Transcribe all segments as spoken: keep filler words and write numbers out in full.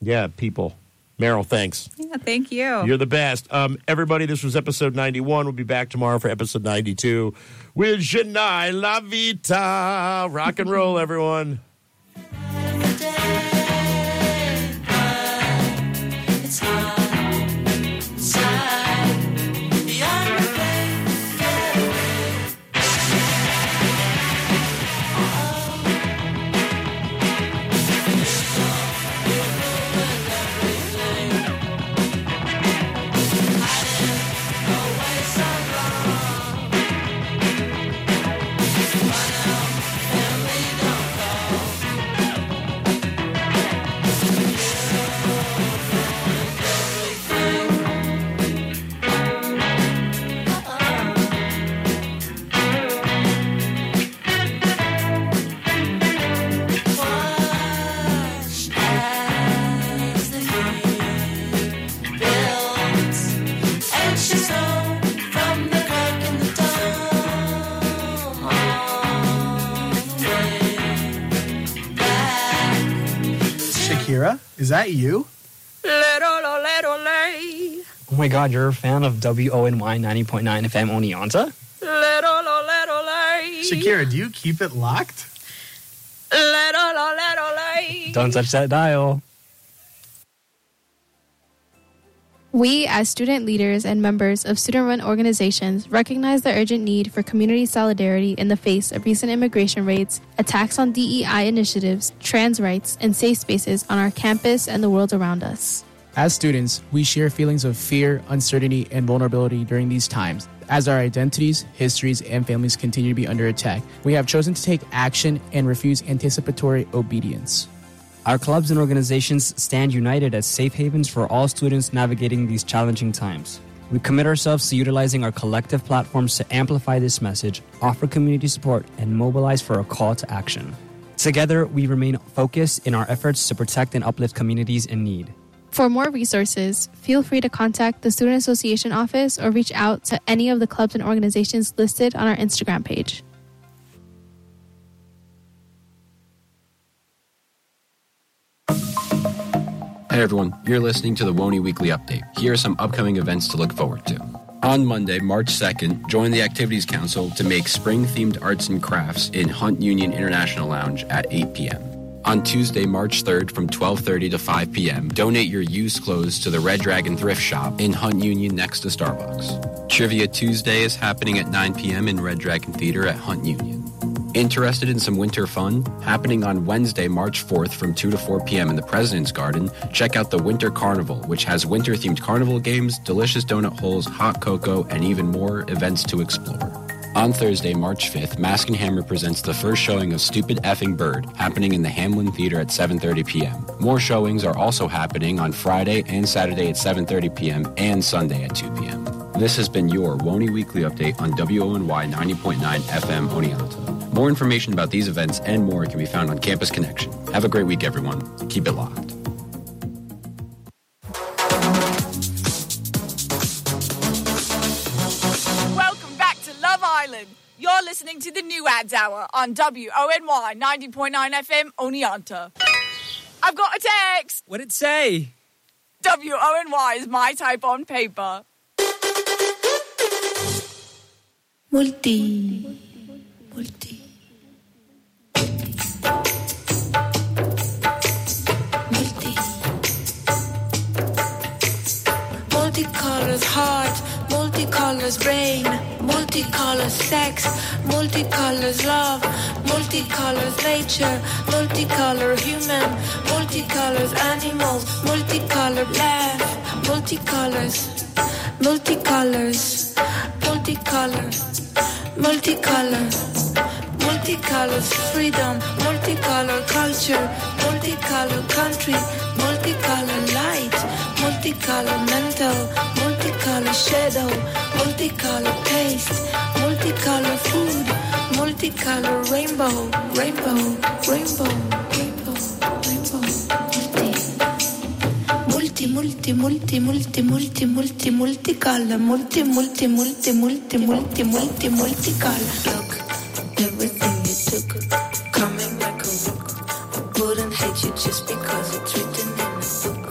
Yeah, people. Meryl, thanks. Yeah, thank you. You're the best. Um, everybody, this was episode ninety-one. We'll be back tomorrow for episode ninety-two with Janai La Vita. Rock and roll, everyone. Is that you? Little, little lay. Oh my God, you're a fan of W O N Y ninety point nine F M Oneonta? Little, little lay. Shakira, do you keep it locked? Little, little lay. Don't touch that dial. We, as student leaders and members of student-run organizations, recognize the urgent need for community solidarity in the face of recent immigration raids, attacks on D E I initiatives, trans rights, and safe spaces on our campus and the world around us. As students, we share feelings of fear, uncertainty, and vulnerability during these times. As our identities, histories, and families continue to be under attack, we have chosen to take action and refuse anticipatory obedience. Our clubs and organizations stand united as safe havens for all students navigating these challenging times. We commit ourselves to utilizing our collective platforms to amplify this message, offer community support, and mobilize for a call to action. Together, we remain focused in our efforts to protect and uplift communities in need. For more resources, feel free to contact the Student Association office or reach out to any of the clubs and organizations listed on our Instagram page. Hey everyone, you're listening to the W O N Y Weekly Update. Here are some upcoming events to look forward to. On Monday, March second, join the Activities Council to make spring-themed arts and crafts in Hunt Union International Lounge at eight p.m. On Tuesday, March third, from twelve thirty to five p.m., donate your used clothes to the Red Dragon Thrift Shop in Hunt Union next to Starbucks. Trivia Tuesday is happening at nine p.m. in Red Dragon Theater at Hunt Union. Interested in some winter fun? Happening on Wednesday, March fourth from two to four p.m. in the President's Garden, check out the Winter Carnival, which has winter-themed carnival games, delicious donut holes, hot cocoa, and even more events to explore. On Thursday, March fifth, Mask and Hammer presents the first showing of Stupid Effing Bird, happening in the Hamlin Theater at seven thirty p.m. More showings are also happening on Friday and Saturday at seven thirty p.m. and Sunday at two p.m. This has been your W O N Y Weekly Update on W O N Y ninety point nine F M Oneonta. More information about these events and more can be found on Campus Connection. Have a great week, everyone. Keep it locked. Welcome back to Love Island. You're listening to the New Ads Hour on W O N Y ninety point nine F M Oneonta. I've got a text. What'd it say? W O N Y is my type on paper. Multi. Multi. Multi. Multicolors heart, multicolors brain, multicolors sex, multicolors love, multicolors nature, multicolor human, multicolors animals, multicolor laugh, multicolors, multicolors, multicolor, multicolor. Multicolor freedom, multicolor culture, multicolor country, multicolor light, multicolor mental, multicolor shadow, multicolor taste, multicolor food, multicolor rainbow, rainbow, rainbow, rainbow, rainbow, multi, multi, multi, multi, multi, multi, multicolor, multi, multi, multi, multi, multi, multi, multicolor. Look. Everything you took, coming like a rook. I wouldn't hate you just because it's written in a book.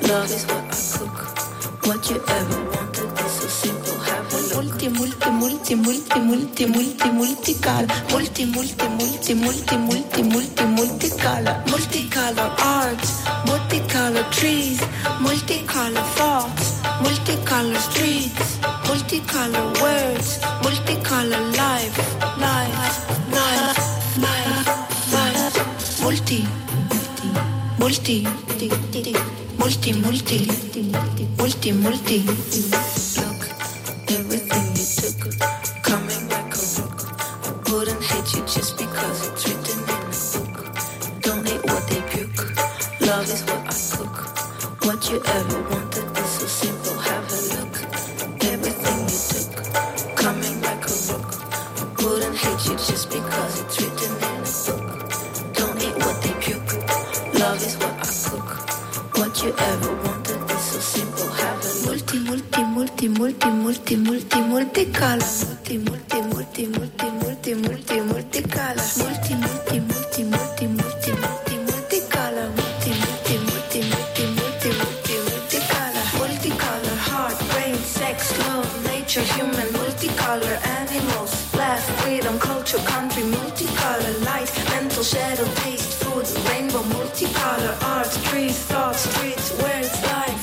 Love is what I cook. What you ever wanted is so simple. Have a multi, multi, multi, multi, multi, multi, multicolor. Multi, multi, multi, multi, multi, multi, multicolor. Multicolor art, multicolor trees, multicolor thoughts, multicolor streets, multicolor words, multicolor life, life, life, life, life. Multi, multi, multi, multi, multi, multi, multi. Look, everything you took, coming like a rook. I wouldn't hate you just because it's written in a book. Don't eat what they puke. Love is what I cook. What you ever wanted is so simple. Have a look. Everything you took, coming like a rook. Wouldn't hate you just because it's written in a book. Don't eat what they puke. Love is what I cook. What you ever wanted is so simple. Have a multi, multi, multi, multi, multi, multi, multicolor. Multi, multi, multi, multi, multi, multi, multicolor. Multi, multi, multi, multi, multi, multi, multicolor. Multi, multi, multi, multi, multi, multi, multicolor. Multicolor, heart, brain, sex, love, nature, human. Multicolor, animals, laugh, freedom, culture, country. Multicolor, light, mental, shadow, taste, food, rainbow. Multicolor, art, trees, thoughts, streets, words, life.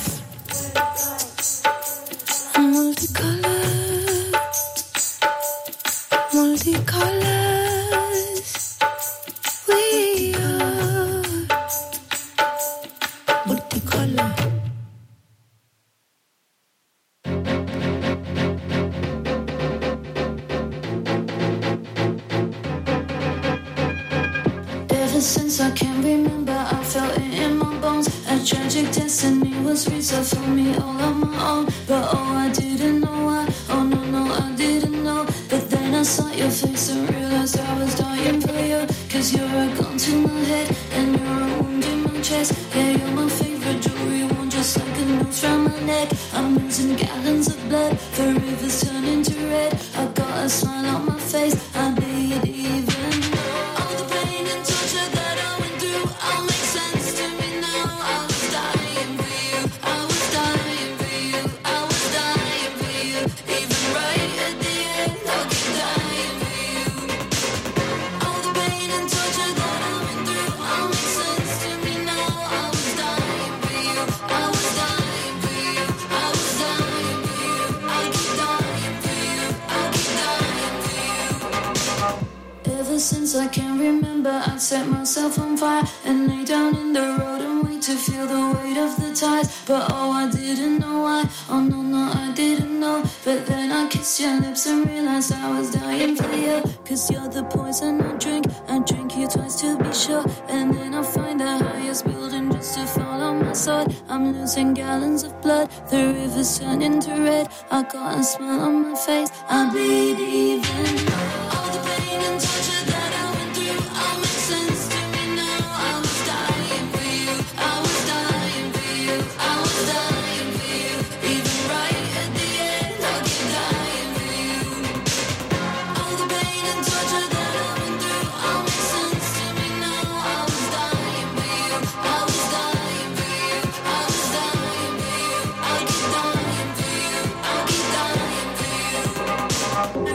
Multicolor, multicolors, we are multicolor. Ever since I can remember, I felt it in my bones. A tragic destiny was reserved for me all on my own. But oh, I didn't know why. Oh no, no, I didn't know. But then I saw your face and realized I was dying for you. Cause you're a gun to my head and you're a wound in my chest. Yeah, you're my favorite jewelry one, just like a noose round my neck. I'm losing gallons of blood, the river's turning to red. I got a smile on my face, I didn't even know. All the pain and torture that I went through all makes sense to me now. I was dying for you, I was dying for you, I was dying for you. Even right at the end, I'll keep dying for you. All the pain and torture that I went through all makes sense to me now. I was dying for you, I was dying for you, I was dying for you. I'll keep dying for you, I'll keep dying for you. Ever since I can remember, I set myself on fire and lay down in the road and wait to feel the weight of the tides. But oh, I didn't know why. Oh no, no, I didn't know. But then I kissed your lips and realized I was dying for you. Cause you're the poison I drink. I drink you twice to be sure. And then I find the highest building just to fall on my sword. I'm losing gallons of blood, the river's turning to red. I got a smile on my face, I bleed even more. All the pain and torture that I went through all makes sense to me now. I was dying for you, I was dying for you, I was dying for you. Even right at the end, I'll keep dying for you. All the pain and torture that I went through all makes sense to me now. I was dying for you, I was dying for you, I was dying for you. I'll keep dying for you, I'll keep dying for you.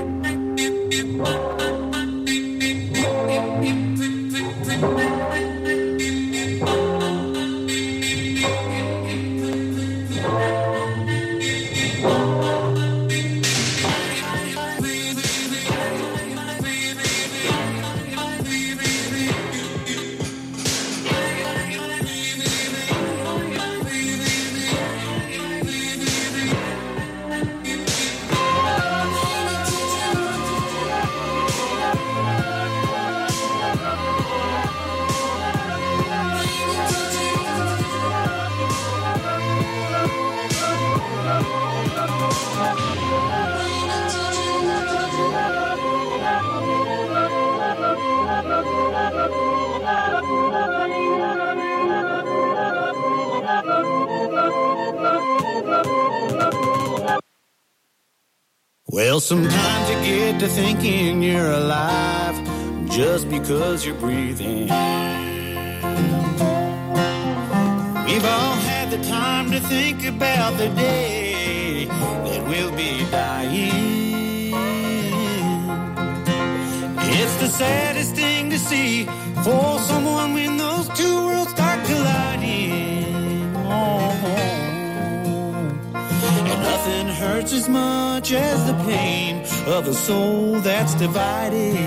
Well, sometimes you get to thinking you're alive just because you're breathing. We've all had had the time to think about the day that we'll be dying. It's the saddest thing to see for someone when those two worlds start colliding. Oh, and nothing hurts as much as the pain of a soul that's divided.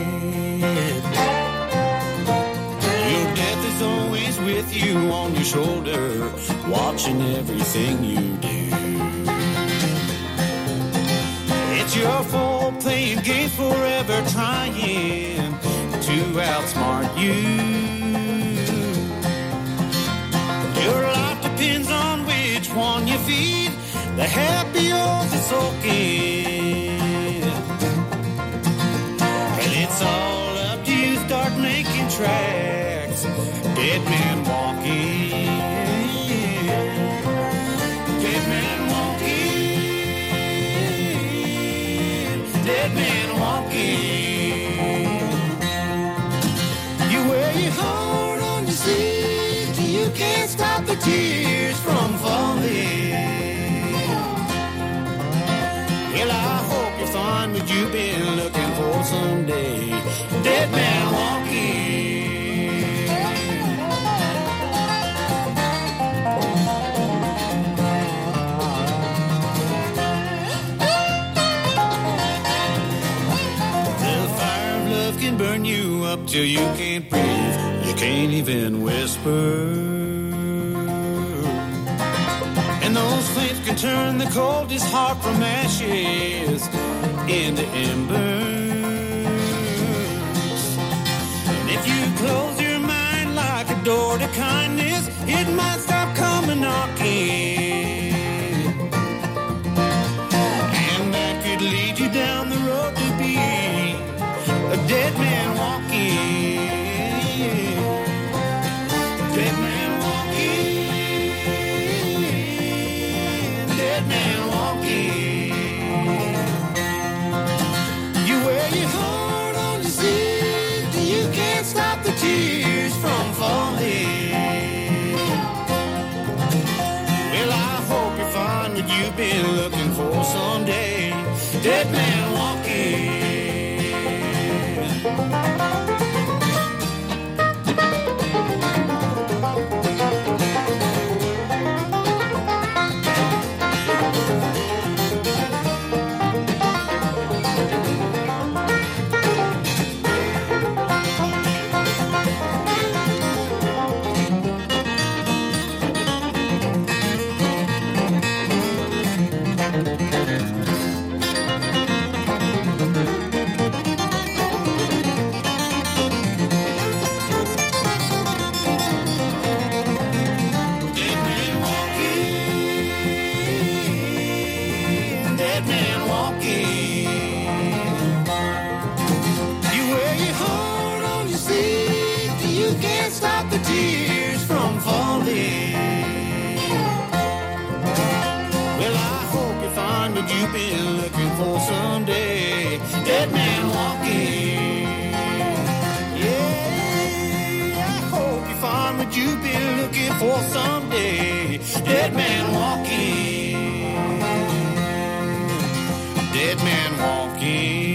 Your death is always with you on your shoulder, watching everything you do. It's your fault playing games forever, trying to outsmart you. Your life depends on which one you feed, the happy or the sulking. And it's all up to you, start making tracks. Dead man walking. Dead man walking. Dead man walking. You wear your heart on your sleeve till you can't stop the tears from falling. Well, I hope you find what you've been looking for someday. Dead man walking. The fire of love can burn you up till you can't breathe. You can't even whisper. And those flames can turn the coldest heart from ashes into embers. And if you close your mind like a door to kindness, it might stop coming knocking. And that could lead you down the road to be a dead man walking. Dead man walking. Dead man walking. You wear your heart on your sleeve till you can't stop the tears from falling. Well, I hope you find what you've been looking for someday. Dead man walking. Tears from falling. Well, I hope you find what you've been looking for someday. Dead man walking. Yeah, I hope you find what you've been looking for someday. Dead man walking. Dead man walking.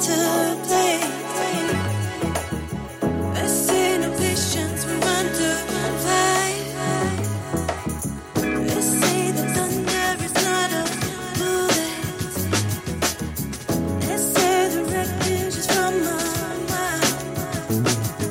to play. They say no patience, we run to fight. They say the thunder is not a bullet. They say the wreckage is from my mind.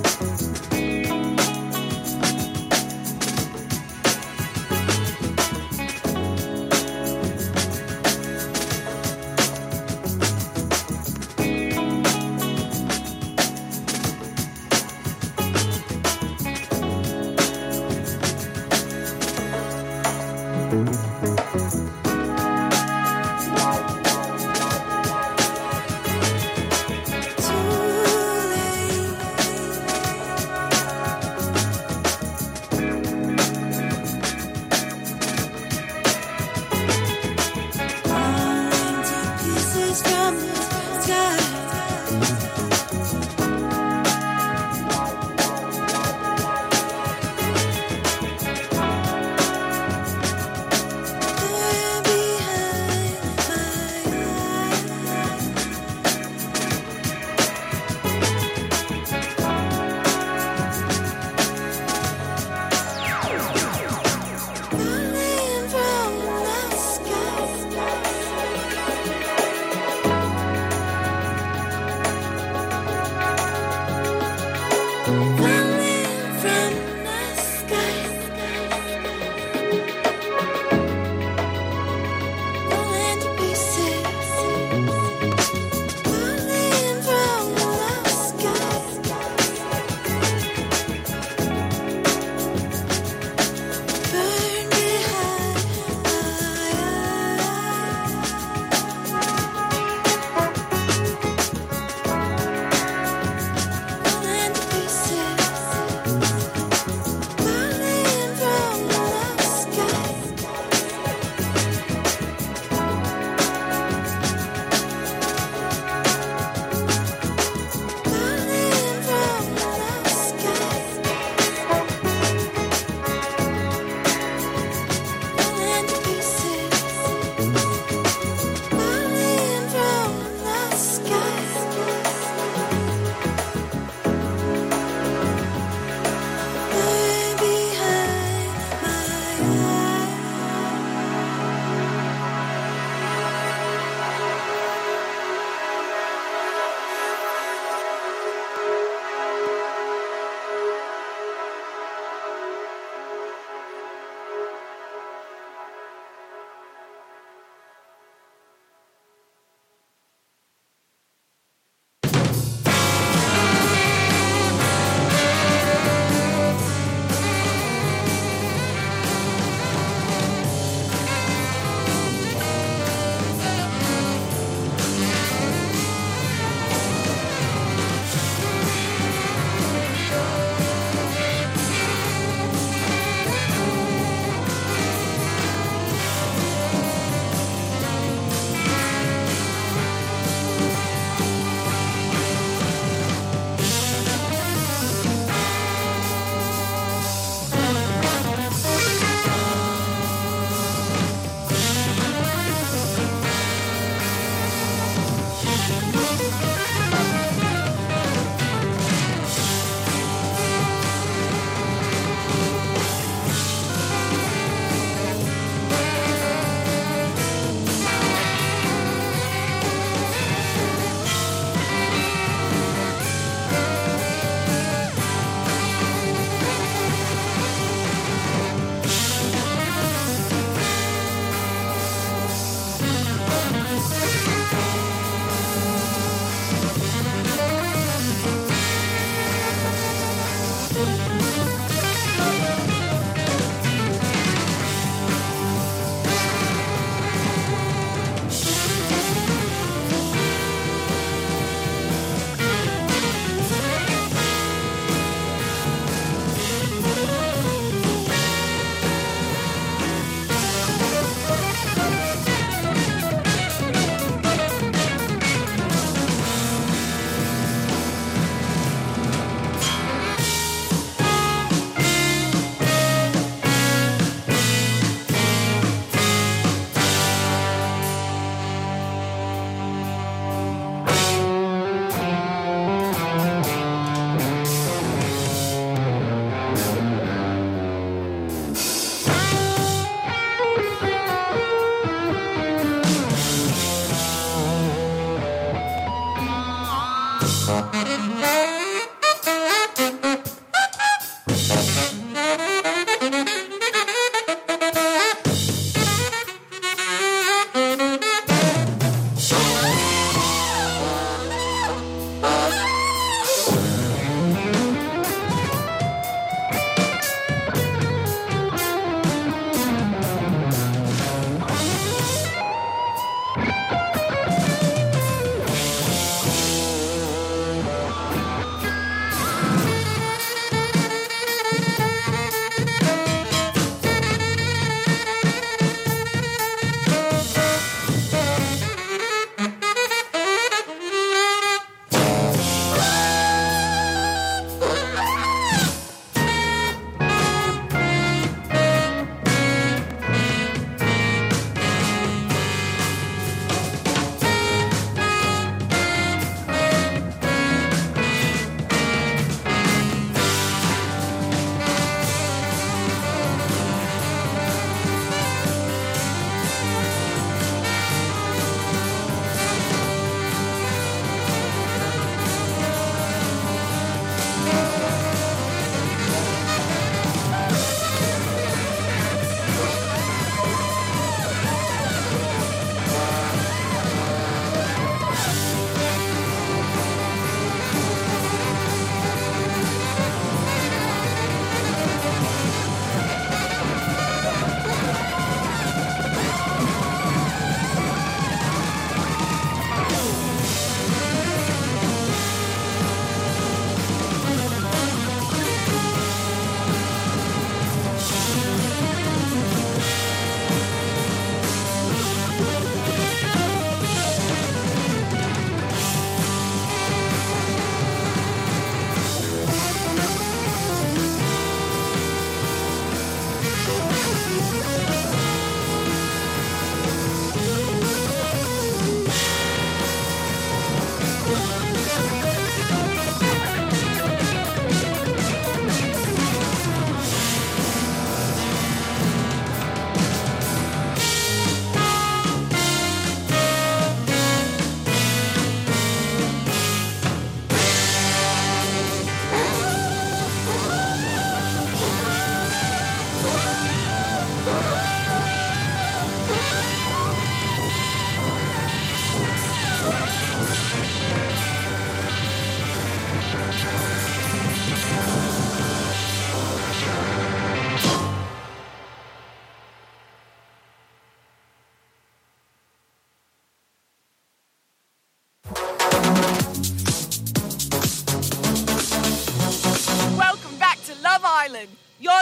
Falling to pieces from the sky.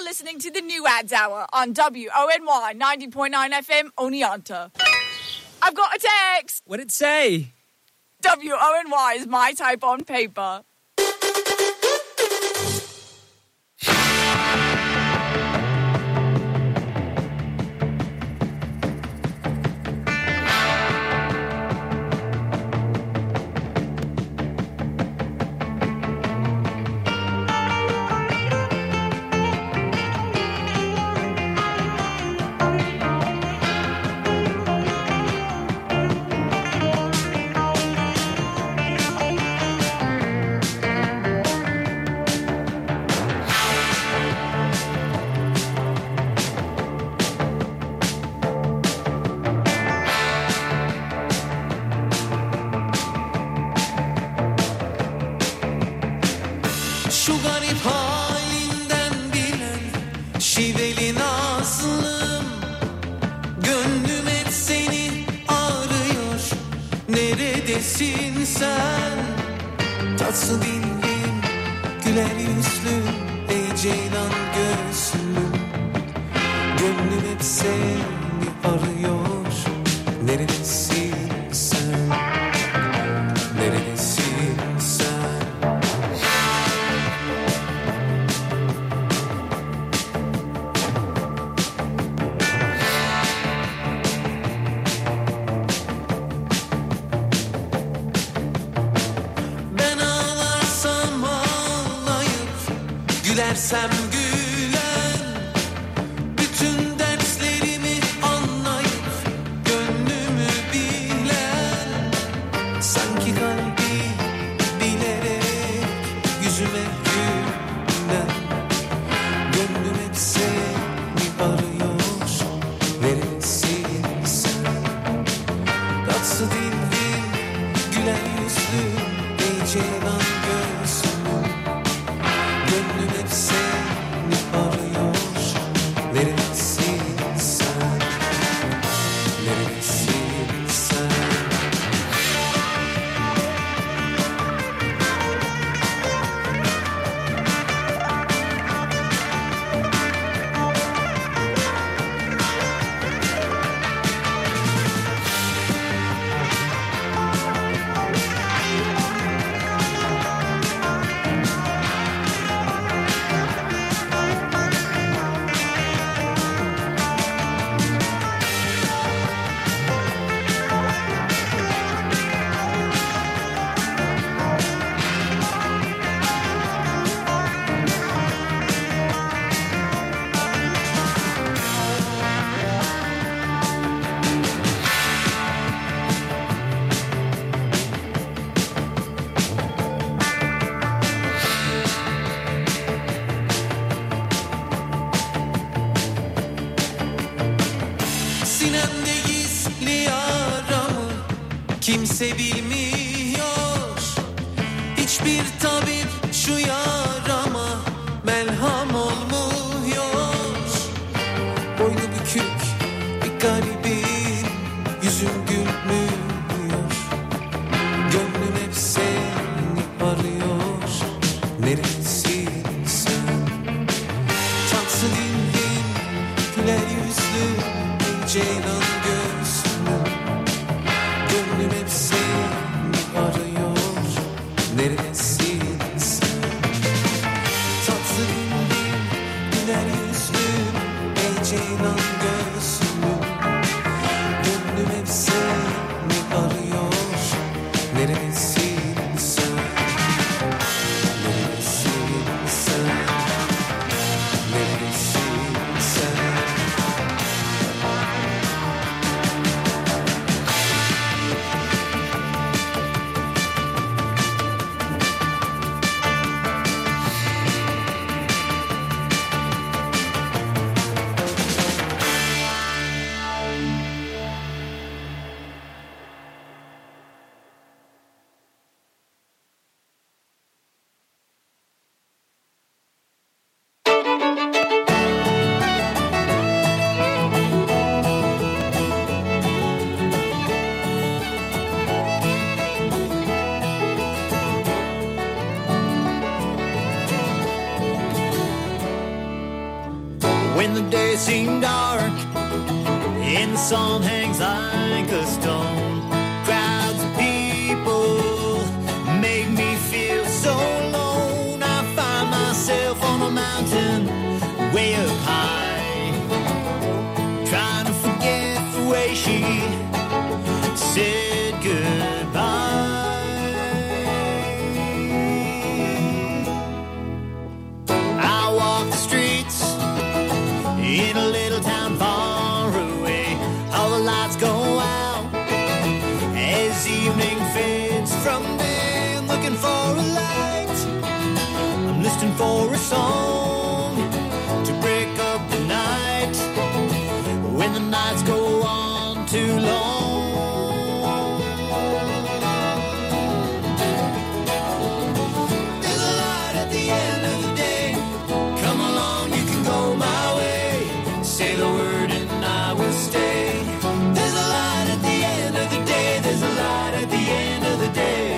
listening to the New Ads Hour on W O N Y ninety point nine F M Oneonta. I've got a text. What'd it say? W O N Y is my type on paper. Şu garip halinden bilen şiveli nazlım, gönlüm hep seni arıyor. Neredesin sen? Tatlı dillim, güler yüzlüm, ey ceylan göğsüm. Gönlüm hep seni arıyor. Neredesin sen? Neredesin sen? Gülersem gülen, bütün derslerimi anlayıp gönlümü bilen, sanki kalbi bilerek yüzüme gülen. Gönlüm hep seni arıyor. Neredesin sen? Tatlı dillim, güler yüzlüm, ey ceylan göğsüm. Gönlüm hep seni arıyor. Neredesin sen? Neredesin sen? Sinemde gizli yaramı kimse bilmiyor. Hiçbir tabip şu yarama merham olmuyor. Boynu bükük bir garibim, yüzüm gülmüyor. Gönlüm hep seni arıyor. Neredesin sen? Tatlı dillim, güler yüzlüm, ceylan göğsüm. Gönlüm hep seni arıyor. Neredesin sen? Tatlı dillim, güler yüzlüm, ey ceylan göğsüm. Gönlüm hep seni arıyor. Neredesin sen? Neredesin sen? Neredesin sen? song hangs like a stone. Crowds of people make me feel so alone. I find myself on a mountain way up high, trying to forget the way she said goodbye. I walk the streets in a little town far away. All the lights go out as evening fades from there. Looking for a light, I'm listening for a song to break up the night when the nights go on too long. There's a light at the end of the day. Come along, you can go my way. Say the word and I will stay. There's a light at the end of the day. There's a light at the end of the day.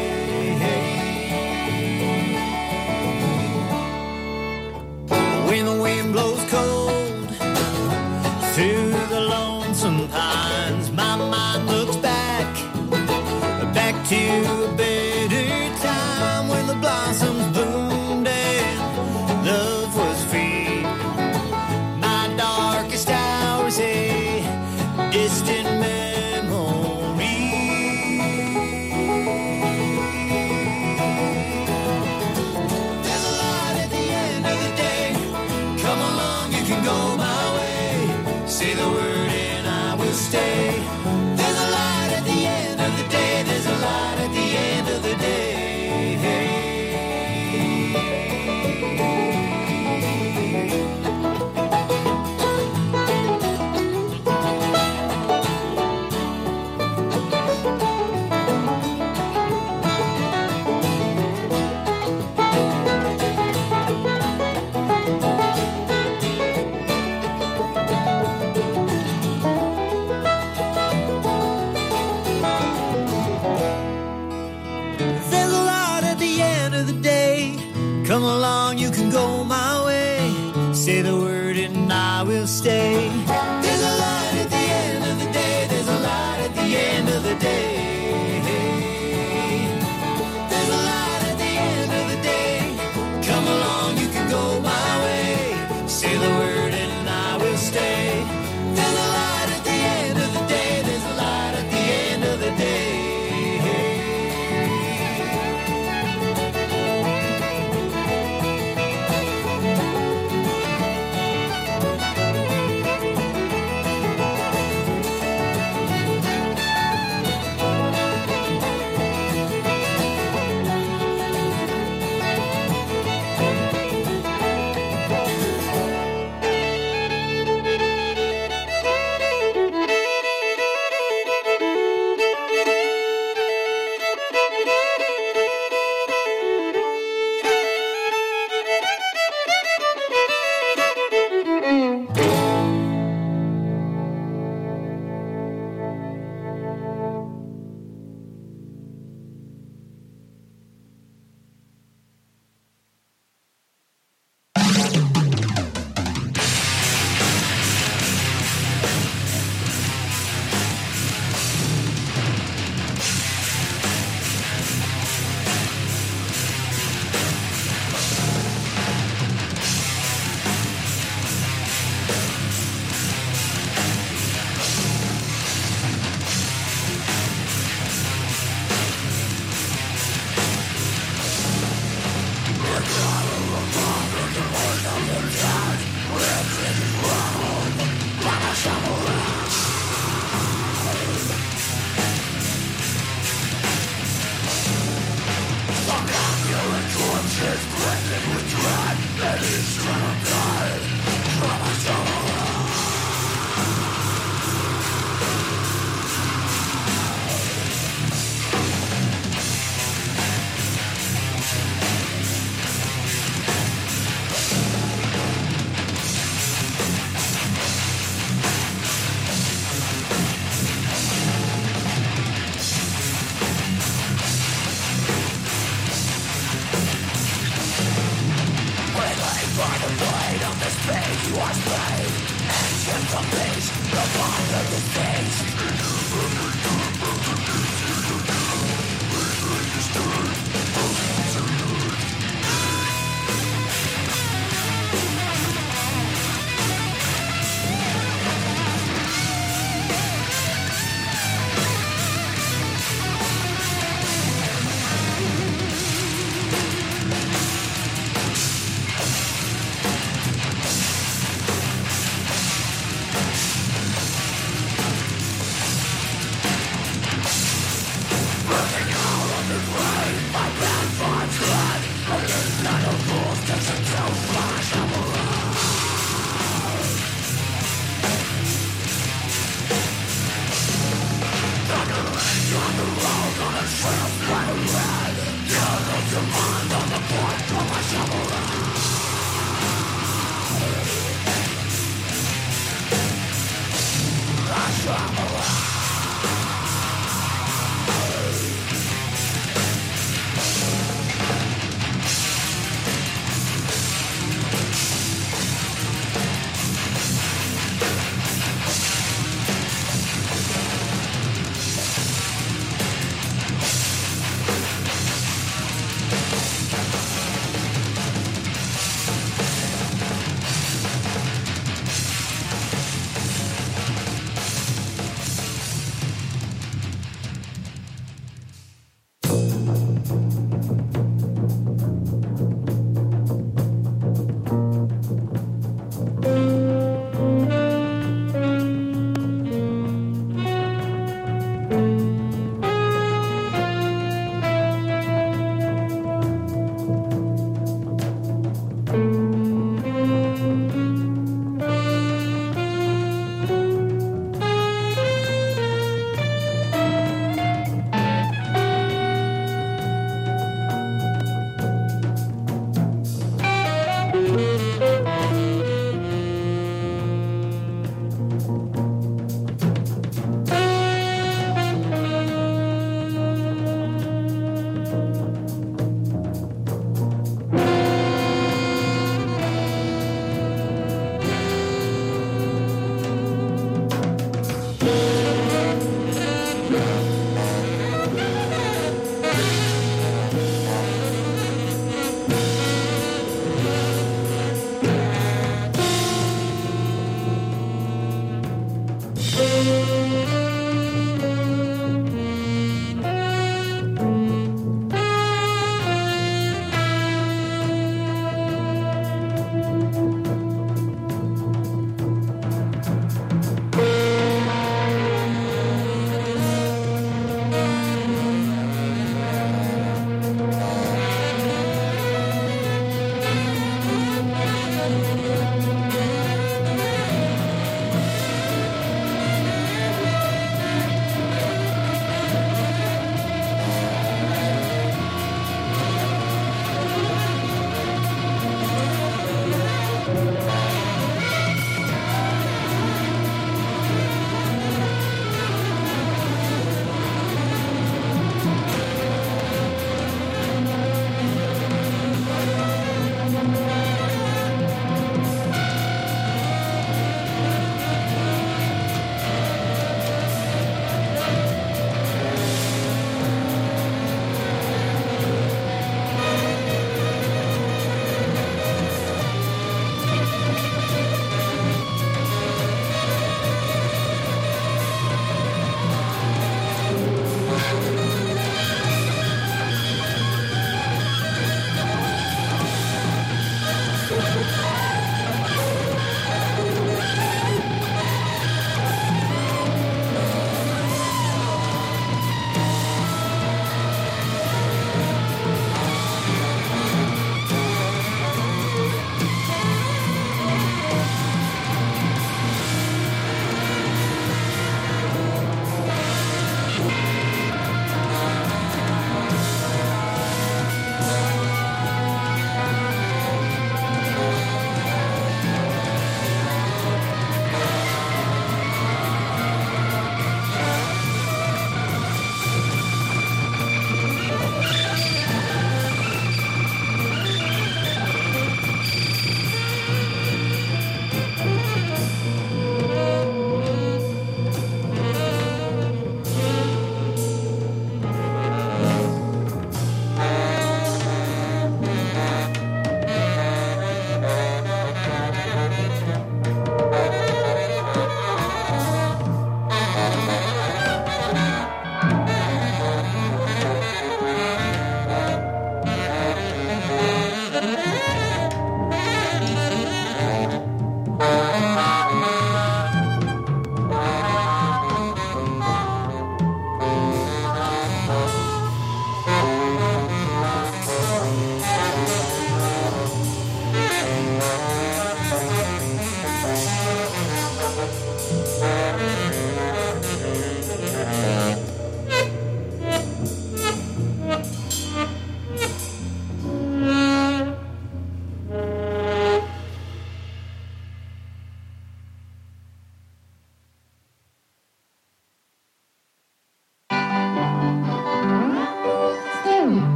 When the wind blows cold through the lonesome pines, my mind looks back, back to a better time when the blossoms bloomed and love was free. My darkest hours a distant memory. There's a light at the end of the day. Come along, you can go my way. Say the word and I will stay. There's a light at the end of the day. There's a light at the end of the day.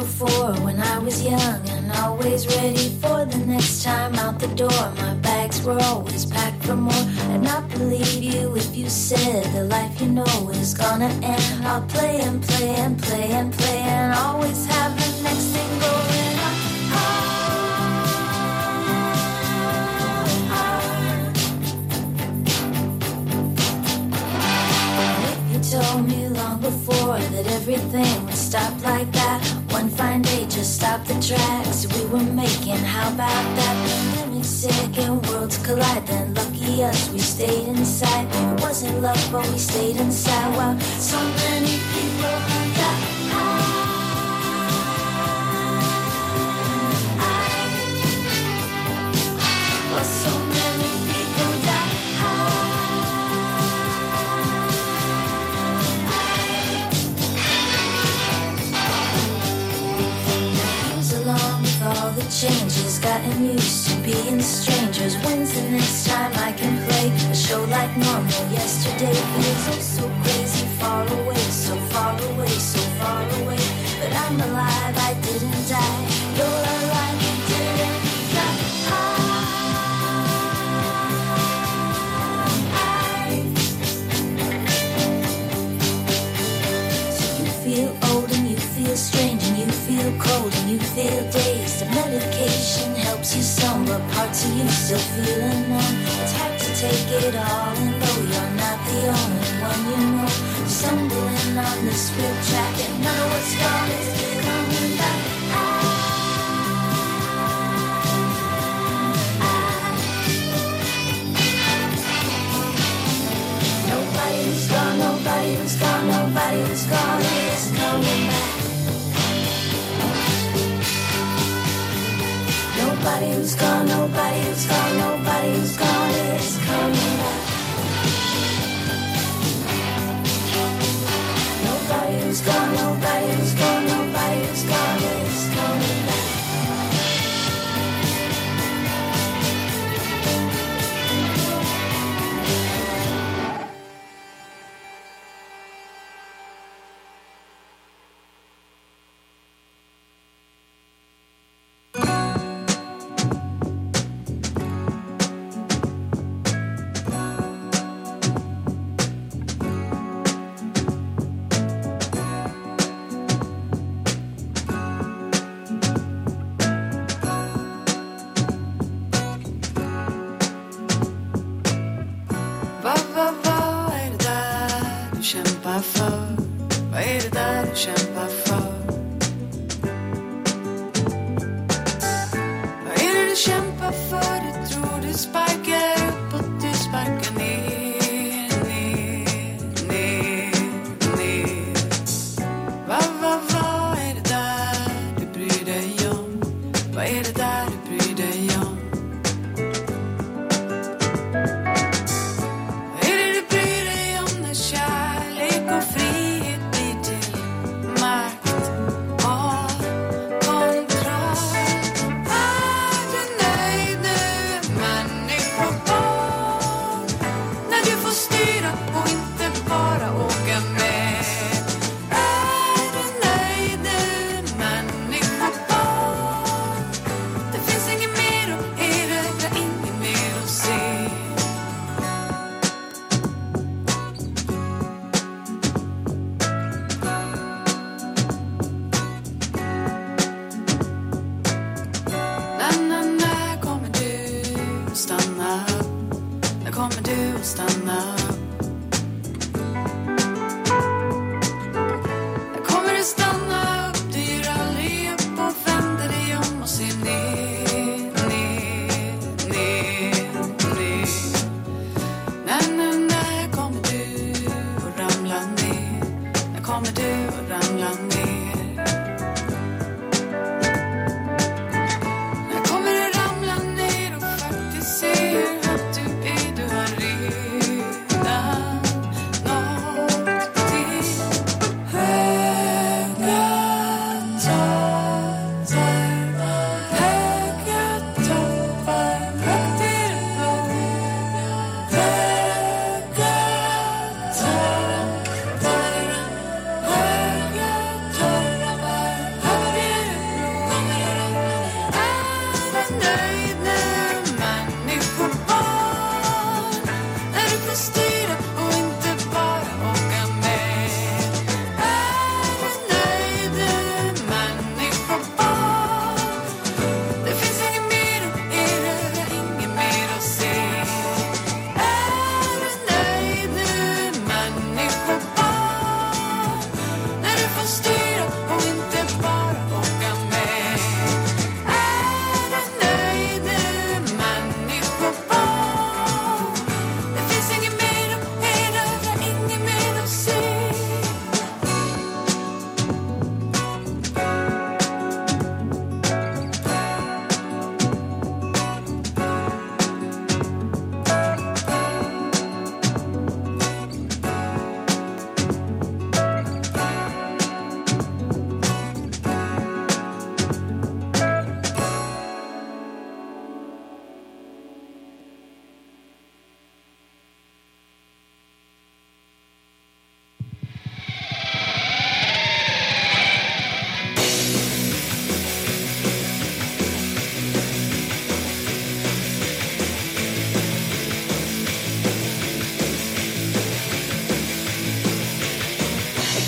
before when I was young and always ready for the next time out the door. My bags were always packed for more, and I believe you if you said the life you know is gonna end. I'll play and play and play and play and always have the next thing going on. Told me long before that everything would stop like that. One fine day just stopped the tracks we were making. How about that? Pandemic sick and worlds collide. Then lucky us, we stayed inside. It wasn't love, but we stayed inside. While so many people died. Well, so many people died. All the changes, gotten used to being strangers. When's the next time I can play a show like normal? Yesterday feels oh so crazy, far away, so far away, so far away. But I'm alive, I didn't die. You're alive, you didn't die. So you feel old and you feel strange and you feel cold and you feel dazed. The medication helps you some, but parts of you still feeling numb. It's hard to take it all, and though you're not the only one, you know you're stumbling on this real track, and none of what's gone is coming back. Nobody who's gone, nobody who's gone, nobody who's gone is coming back. Nobody who's gone, nobody who's gone, nobody who's gone is coming back. Nobody who's gone, nobody who's gone, nobody who's gone is coming back.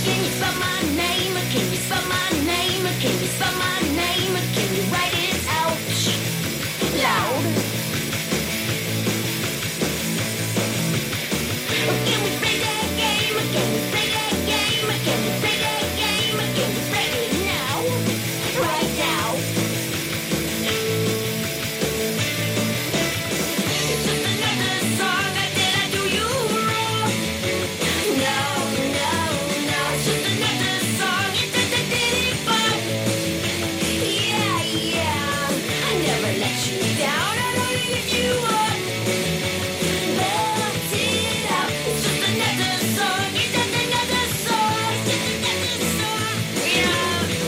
Can you spell my name? Can you spell my name? Can you spell my name? Can you write it out loud? Can we play that game? Can we play that game? Can we play that game? Can we play it now? Right now. It's just another song. Did I do you wrong? No, no, no. It's just another song. It doesn't did it but yeah, yeah. I never let you down. I don't leave you up. Left it out. It's just another song. It's just another song. It's just another song. Yeah.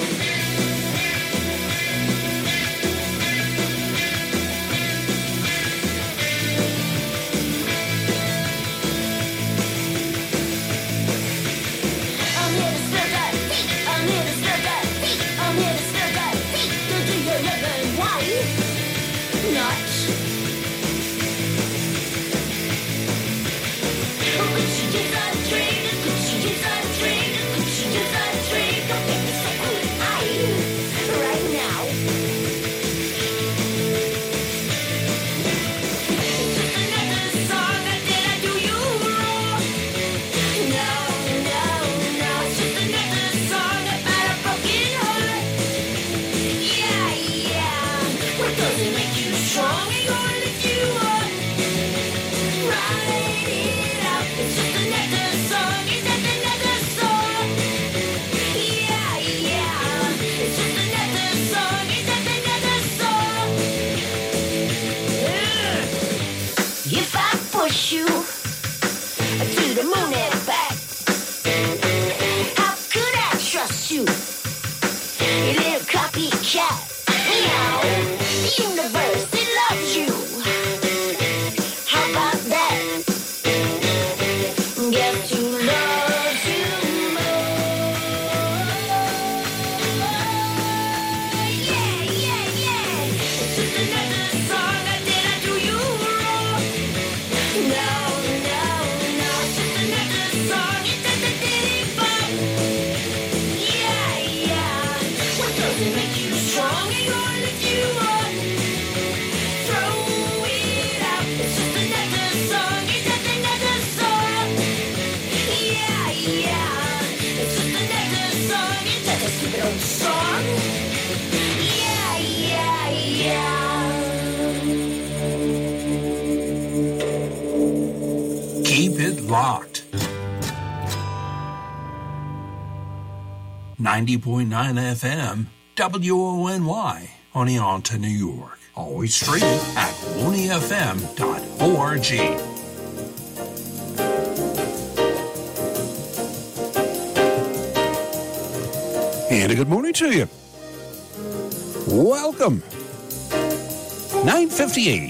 I'm here to spill that tea. I'm here to spill that tea. I'm here to spill that tea. Don't you hear living? Why not? Could she use a drink? Could she use a drink? Could she use a drink? Don't make me so cool. I right now. It's just another song. Did I do you wrong? No, no, no. It's just another song about a broken heart. Yeah, yeah. What doesn't make you strong? Ain't gonna lift you up. Write it out. It's just another song. It's just another song. Yeah, yeah. It's just another song. It's just another song. Yeah. If I push you to the moon and back, how could I trust you? You little copycat. Meow. The universe, it loves you. How about that? Guess who loves you more? Yeah, yeah, yeah. It's just another song. Did I do you wrong? No, no, no. It's just another song. It doesn't did it but yeah, yeah. What doesn't make you strong? Ain't gonna lift you up. Throw it out. It's just another song. It's just another song. Yeah, yeah. It's just another song. It's just a stupid old song. Yeah, yeah, yeah. Keep it locked. ninety point nine F M, W O N Y, Oneonta, New York. Always streaming at woney f m dot org. And a good morning to you. Welcome. nine fifty-eight.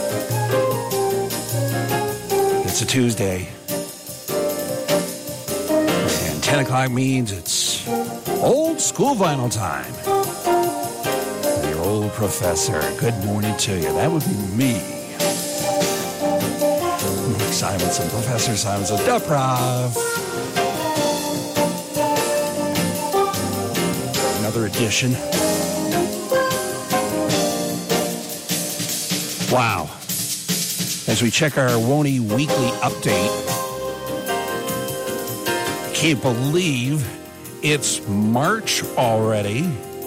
It's a Tuesday. And ten o'clock means it's old school vinyl time. Your old professor. Good morning to you. That would be me. Mike Simonson, Professor Simonson, Duprof. Another edition. Wow. As we check our Woney Weekly Update, can't believe it's March already.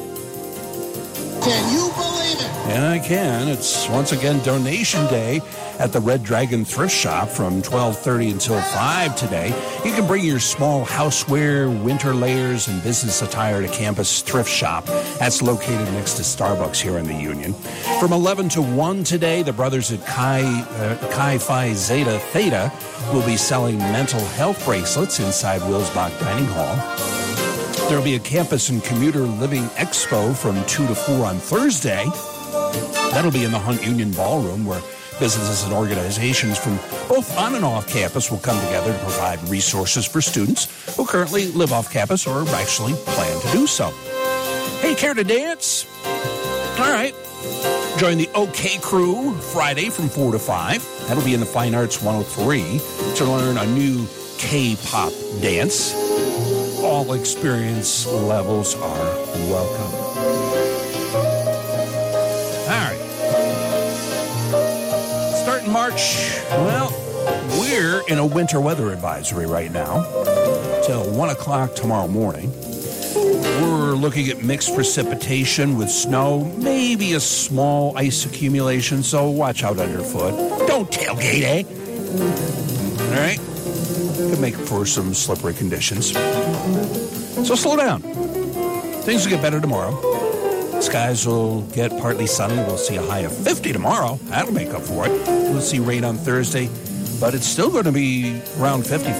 Can you believe it? And I can. It's once again Donation Day at the Red Dragon Thrift Shop from twelve thirty until five today. You can bring your small houseware, winter layers, and business attire to Campus Thrift Shop. That's located next to Starbucks here in the Union. From eleven to one today, the brothers at Chi, uh, Chi Phi Zeta Theta will be selling mental health bracelets inside Wilsbach Dining Hall. There will be a campus and commuter living expo from two to four on Thursday. That'll be in the Hunt Union Ballroom, where businesses and organizations from both on and off campus will come together to provide resources for students who currently live off campus or actually plan to do so. Hey, care to dance? All right. Join the OK Crew Friday from four to five. That'll be in the Fine Arts one oh three to learn a new K-pop dance. all experience levels are welcome. All right. Starting March, well, we're in a winter weather advisory right now till one o'clock tomorrow morning. We're looking at mixed precipitation with snow, maybe a small ice accumulation, so watch out underfoot. Don't tailgate, eh? All right? Could make for some slippery conditions. So slow down. Things will get better tomorrow. Skies will get partly sunny. We'll see a high of fifty tomorrow. That'll make up for it. We'll see rain on Thursday, but it's still going to be around fifty.